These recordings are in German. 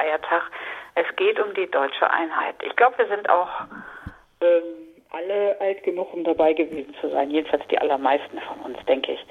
Feiertag. Es geht um die deutsche Einheit. Ich glaube, wir sind auch alle alt genug, um dabei gewesen zu sein. Jedenfalls die allermeisten von uns, denke ich.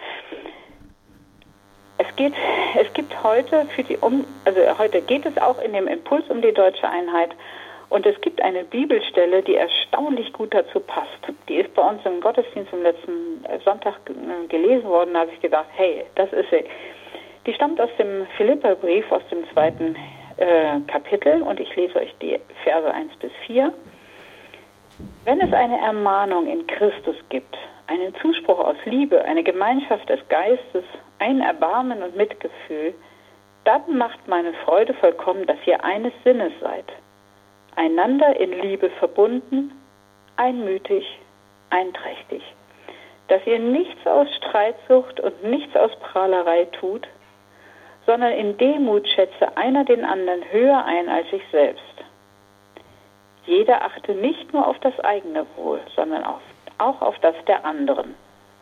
Es gibt heute heute geht es auch in dem Impuls um die deutsche Einheit. Und es gibt eine Bibelstelle, die erstaunlich gut dazu passt. Die ist bei uns im Gottesdienst am letzten Sonntag gelesen worden. Da habe ich gedacht, hey, das ist sie. Die stammt aus dem Philipperbrief, aus dem 2. Kapitel. Und ich lese euch die Verse 1 bis 4. Wenn es eine Ermahnung in Christus gibt, einen Zuspruch aus Liebe, eine Gemeinschaft des Geistes, ein Erbarmen und Mitgefühl, dann macht meine Freude vollkommen, dass ihr eines Sinnes seid, einander in Liebe verbunden, einmütig, einträchtig, dass ihr nichts aus Streitsucht und nichts aus Prahlerei tut, sondern in Demut schätze einer den anderen höher ein als sich selbst. Jeder achte nicht nur auf das eigene Wohl, sondern auch auf das der anderen.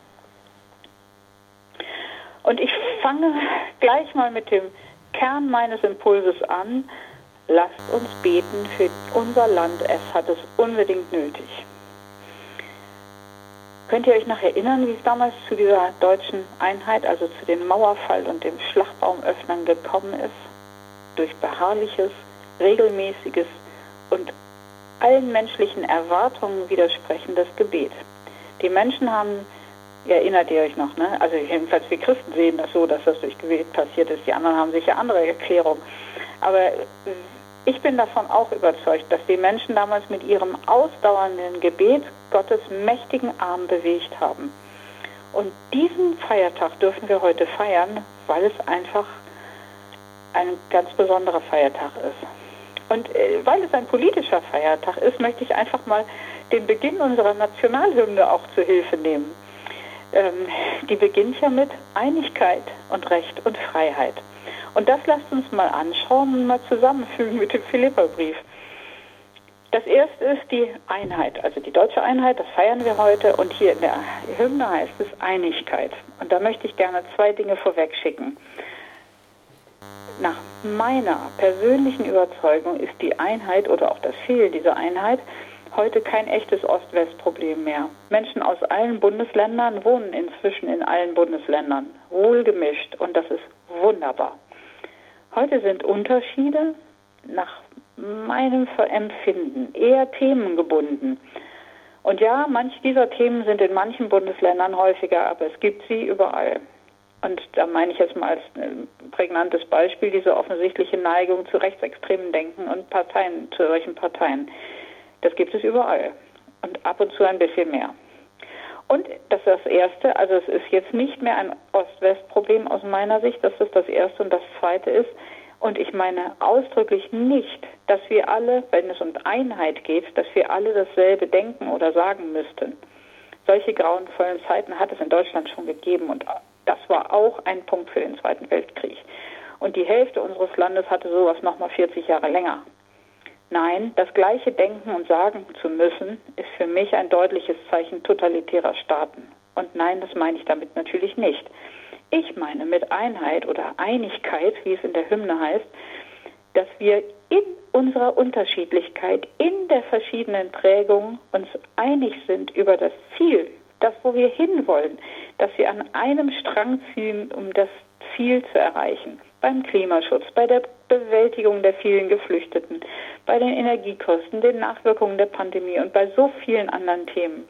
Und ich fange gleich mal mit dem Kern meines Impulses an. Lasst uns beten für unser Land, es hat es unbedingt nötig. Könnt ihr euch noch erinnern, wie es damals zu dieser deutschen Einheit, also zu dem Mauerfall und dem Schlachtbaumöffnern gekommen ist? Durch beharrliches, regelmäßiges und allen menschlichen Erwartungen widersprechendes Gebet. Die Menschen haben, erinnert ihr euch noch, ne? Also jedenfalls wir Christen sehen das so, dass das durch Gebet passiert ist. Die anderen haben sicher andere Erklärungen. Aber ich bin davon auch überzeugt, dass die Menschen damals mit ihrem ausdauernden Gebet Gottes mächtigen Arm bewegt haben. Und diesen Feiertag dürfen wir heute feiern, weil es einfach ein ganz besonderer Feiertag ist. Und weil es ein politischer Feiertag ist, möchte ich einfach mal den Beginn unserer Nationalhymne auch zu Hilfe nehmen. Die beginnt ja mit Einigkeit und Recht und Freiheit. Und das lasst uns mal anschauen und mal zusammenfügen mit dem Philipperbrief. Das erste ist die Einheit, also die deutsche Einheit, das feiern wir heute. Und hier in der Hymne heißt es Einigkeit. Und da möchte ich gerne 2 Dinge vorwegschicken. Nach meiner persönlichen Überzeugung ist die Einheit oder auch das Fehlen dieser Einheit heute kein echtes Ost-West-Problem mehr. Menschen aus allen Bundesländern wohnen inzwischen in allen Bundesländern, wohlgemischt, und das ist wunderbar. Heute sind Unterschiede nach meinem Empfinden eher themengebunden. Und ja, manche dieser Themen sind in manchen Bundesländern häufiger, aber es gibt sie überall. Und da meine ich jetzt mal als prägnantes Beispiel diese offensichtliche Neigung zu rechtsextremen Denken und zu solchen Parteien. Das gibt es überall und ab und zu ein bisschen mehr. Und das ist das Erste, also es ist jetzt nicht mehr ein Ost-West-Problem aus meiner Sicht, das ist das Erste. Und das Zweite ist, und ich meine ausdrücklich nicht, dass wir alle, wenn es um Einheit geht, dass wir alle dasselbe denken oder sagen müssten. Solche grauenvollen Zeiten hat es in Deutschland schon gegeben und das war auch ein Punkt für den Zweiten Weltkrieg. Und die Hälfte unseres Landes hatte sowas nochmal 40 Jahre länger. Nein, das gleiche denken und sagen zu müssen, ist für mich ein deutliches Zeichen totalitärer Staaten. Und nein, das meine ich damit natürlich nicht. Ich meine mit Einheit oder Einigkeit, wie es in der Hymne heißt, dass wir in unserer Unterschiedlichkeit, in der verschiedenen Prägung uns einig sind über das Ziel, das, wo wir hinwollen, dass wir an einem Strang ziehen, um das Ziel zu erreichen. Beim Klimaschutz, bei der Bewältigung der vielen Geflüchteten, bei den Energiekosten, den Nachwirkungen der Pandemie und bei so vielen anderen Themen.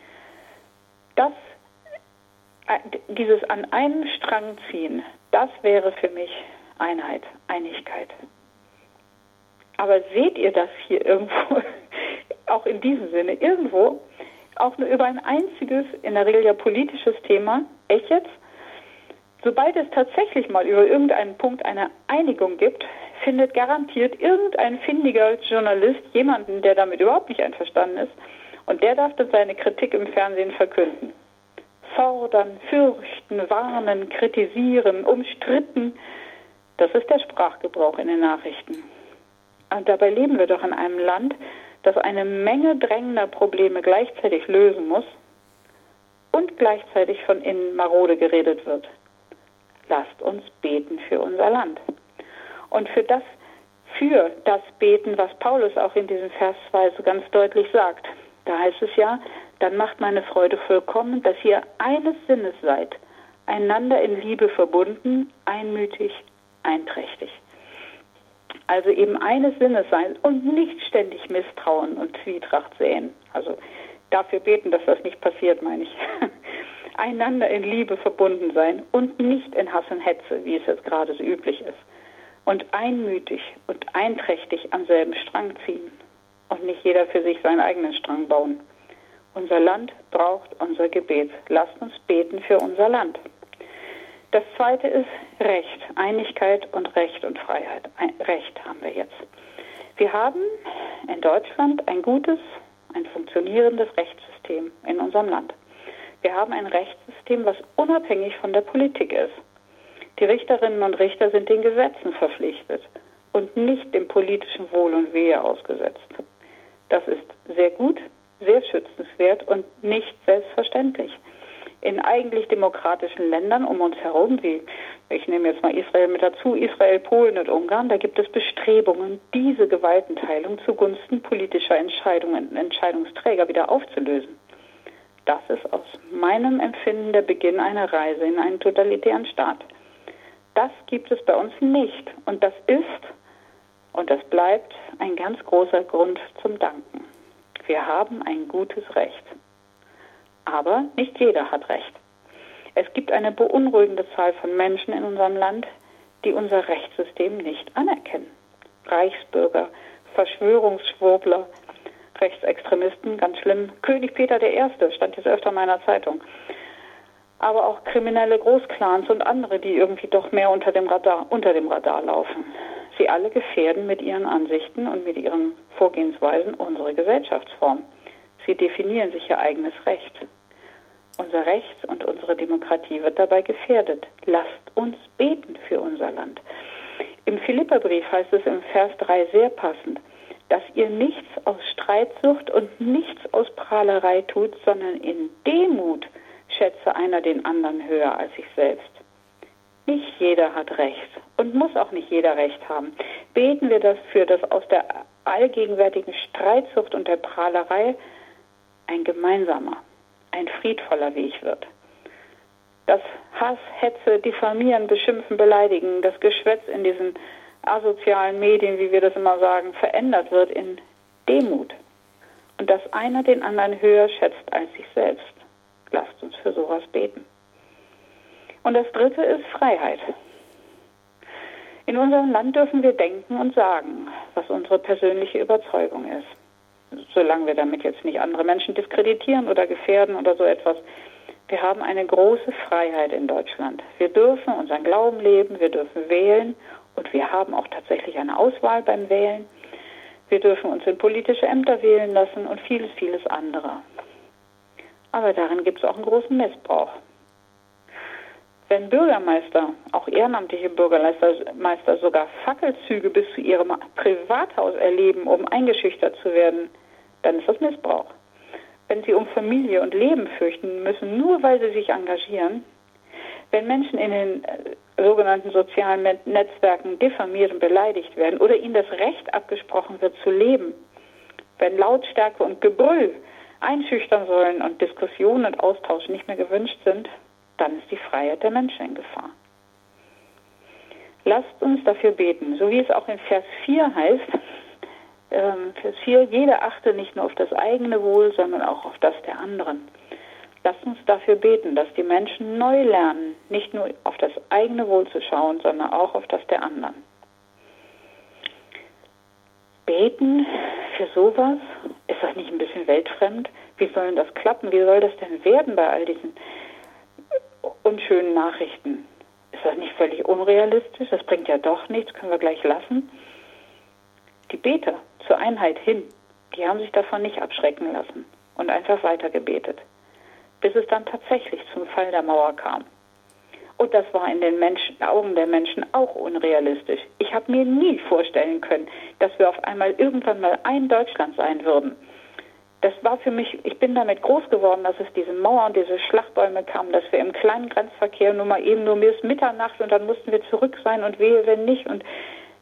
Dieses an einem Strang ziehen, das wäre für mich Einheit, Einigkeit. Aber seht ihr das hier irgendwo, auch in diesem Sinne, irgendwo, auch nur über ein einziges, in der Regel ja politisches Thema, echt jetzt? Sobald es tatsächlich mal über irgendeinen Punkt eine Einigung gibt, findet garantiert irgendein findiger Journalist jemanden, der damit überhaupt nicht einverstanden ist, und der darf dann seine Kritik im Fernsehen verkünden. Fordern, fürchten, warnen, kritisieren, umstritten, das ist der Sprachgebrauch in den Nachrichten. Und dabei leben wir doch in einem Land, das eine Menge drängender Probleme gleichzeitig lösen muss und gleichzeitig von innen marode geredet wird. Lasst uns beten für unser Land und für das für das beten, was Paulus auch in diesem Vers 2 so ganz deutlich sagt. Da heißt es ja, dann macht meine Freude vollkommen, dass ihr eines Sinnes seid, einander in Liebe verbunden, einmütig, einträchtig. Also eben eines Sinnes sein und nicht ständig Misstrauen und Zwietracht säen. Also dafür beten, dass das nicht passiert, meine ich. Einander in Liebe verbunden sein und nicht in Hass und Hetze, wie es jetzt gerade so üblich ist. Und einmütig und einträchtig am selben Strang ziehen und nicht jeder für sich seinen eigenen Strang bauen. Unser Land braucht unser Gebet. Lasst uns beten für unser Land. Das zweite ist Recht, Einigkeit und Recht und Freiheit. Recht haben wir jetzt. Wir haben in Deutschland ein gutes, ein funktionierendes Rechtssystem in unserem Land. Wir haben ein Rechtssystem, was unabhängig von der Politik ist. Die Richterinnen und Richter sind den Gesetzen verpflichtet und nicht dem politischen Wohl und Wehe ausgesetzt. Das ist sehr gut, sehr schützenswert und nicht selbstverständlich. In eigentlich demokratischen Ländern um uns herum, wie ich nehme jetzt mal Israel mit dazu, Israel, Polen und Ungarn, da gibt es Bestrebungen, diese Gewaltenteilung zugunsten politischer Entscheidungen, Entscheidungsträger wieder aufzulösen. Das ist aus meinem Empfinden der Beginn einer Reise in einen totalitären Staat. Das gibt es bei uns nicht. Und das ist und das bleibt ein ganz großer Grund zum Danken. Wir haben ein gutes Recht. Aber nicht jeder hat Recht. Es gibt eine beunruhigende Zahl von Menschen in unserem Land, die unser Rechtssystem nicht anerkennen. Reichsbürger, Verschwörungsschwurbler, Rechtsextremisten, ganz schlimm. König Peter I. stand jetzt öfter in meiner Zeitung. Aber auch kriminelle Großclans und andere, die irgendwie doch mehr unter dem Radar laufen. Sie alle gefährden mit ihren Ansichten und mit ihren Vorgehensweisen unsere Gesellschaftsform. Sie definieren sich ihr eigenes Recht. Unser Recht und unsere Demokratie wird dabei gefährdet. Lasst uns beten für unser Land. Im Philipperbrief heißt es im Vers 3 sehr passend, dass ihr nichts aus Streitsucht und nichts aus Prahlerei tut, sondern in Demut schätze einer den anderen höher als sich selbst. Nicht jeder hat Recht und muss auch nicht jeder Recht haben. Beten wir dafür, dass aus der allgegenwärtigen Streitsucht und der Prahlerei ein gemeinsamer, ein friedvoller Weg wird. Dass Hass, Hetze, Diffamieren, Beschimpfen, Beleidigen, das Geschwätz in diesen asozialen Medien, wie wir das immer sagen, verändert wird in Demut. Und dass einer den anderen höher schätzt als sich selbst. Lasst uns für sowas beten. Und das dritte ist Freiheit. In unserem Land dürfen wir denken und sagen, was unsere persönliche Überzeugung ist. Solange wir damit jetzt nicht andere Menschen diskreditieren oder gefährden oder so etwas. Wir haben eine große Freiheit in Deutschland. Wir dürfen unseren Glauben leben, wir dürfen wählen und wir haben auch tatsächlich eine Auswahl beim Wählen. Wir dürfen uns in politische Ämter wählen lassen und vieles, vieles andere. Aber darin gibt es auch einen großen Missbrauch. Wenn Bürgermeister, auch ehrenamtliche Bürgermeister, sogar Fackelzüge bis zu ihrem Privathaus erleben, um eingeschüchtert zu werden, dann ist das Missbrauch. Wenn sie um Familie und Leben fürchten müssen, nur weil sie sich engagieren, wenn Menschen in den sogenannten sozialen Netzwerken diffamiert und beleidigt werden oder ihnen das Recht abgesprochen wird zu leben, wenn Lautstärke und Gebrüll einschüchtern sollen und Diskussionen und Austausch nicht mehr gewünscht sind, dann ist die Freiheit der Menschen in Gefahr. Lasst uns dafür beten, so wie es auch in Vers 4 heißt, Vers 4, jeder achte nicht nur auf das eigene Wohl, sondern auch auf das der anderen. Lasst uns dafür beten, dass die Menschen neu lernen, nicht nur auf das eigene Wohl zu schauen, sondern auch auf das der anderen. Beten für sowas, ist das nicht ein bisschen weltfremd? Wie soll denn das klappen? Wie soll das denn werden bei all diesen unschönen Nachrichten? Ist das nicht völlig unrealistisch? Das bringt ja doch nichts, können wir gleich lassen. Die Beter zur Einheit hin, die haben sich davon nicht abschrecken lassen und einfach weiter gebetet, bis es dann tatsächlich zum Fall der Mauer kam. Und das war in den Augen der Menschen auch unrealistisch. Ich habe mir nie vorstellen können, dass wir auf einmal irgendwann mal ein Deutschland sein würden. Das war für mich, ich bin damit groß geworden, dass es diese Mauer und diese Schlachtbäume kamen, dass wir im kleinen Grenzverkehr nur bis Mitternacht und dann mussten wir zurück sein und wehe, wenn nicht. Und ich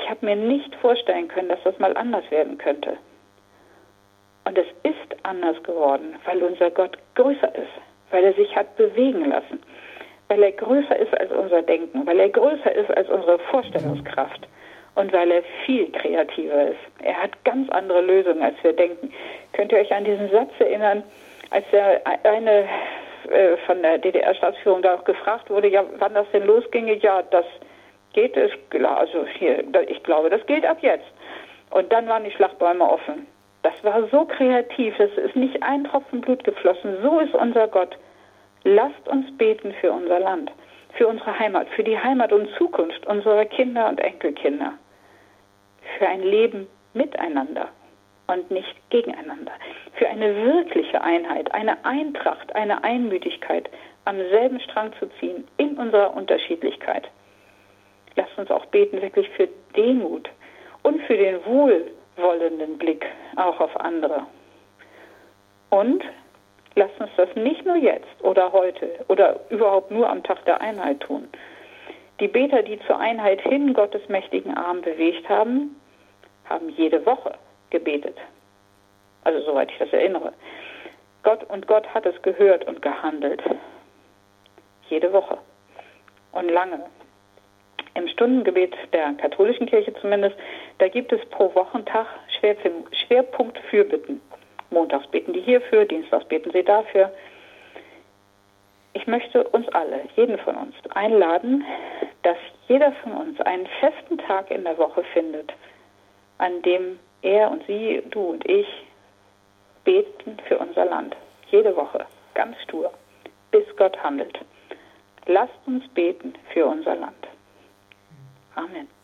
Ich habe mir nicht vorstellen können, dass das mal anders werden könnte. Und es ist anders geworden, weil unser Gott größer ist, weil er sich hat bewegen lassen, weil er größer ist als unser Denken, weil er größer ist als unsere Vorstellungskraft und weil er viel kreativer ist. Er hat ganz andere Lösungen, als wir denken. Könnt ihr euch an diesen Satz erinnern, als der eine von der DDR-Staatsführung da auch gefragt wurde, ja, wann das denn losginge? Ja, das geht es, also hier, ich glaube, das gilt ab jetzt. Und dann waren die Schlachtbäume offen. Das war so kreativ, es ist nicht ein Tropfen Blut geflossen. So ist unser Gott. Lasst uns beten für unser Land, für unsere Heimat, für die Heimat und Zukunft unserer Kinder und Enkelkinder. Für ein Leben miteinander und nicht gegeneinander. Für eine wirkliche Einheit, eine Eintracht, eine Einmütigkeit, am selben Strang zu ziehen, in unserer Unterschiedlichkeit. Lasst uns auch beten wirklich für Demut und für den wohlwollenden Blick auch auf andere. Und lasst uns das nicht nur jetzt oder heute oder überhaupt nur am Tag der Einheit tun. Die Beter, die zur Einheit hin Gottes mächtigen Arm bewegt haben, haben jede Woche gebetet. Also soweit ich das erinnere. Gott hat es gehört und gehandelt. Jede Woche. Und lange. Im Stundengebet der katholischen Kirche zumindest, da gibt es pro Wochentag Schwerpunkt Fürbitten. Montags beten die hierfür, dienstags beten sie dafür. Ich möchte uns alle, jeden von uns, einladen, dass jeder von uns einen festen Tag in der Woche findet, an dem er und sie, du und ich, beten für unser Land. Jede Woche, ganz stur, bis Gott handelt. Lasst uns beten für unser Land. Amen.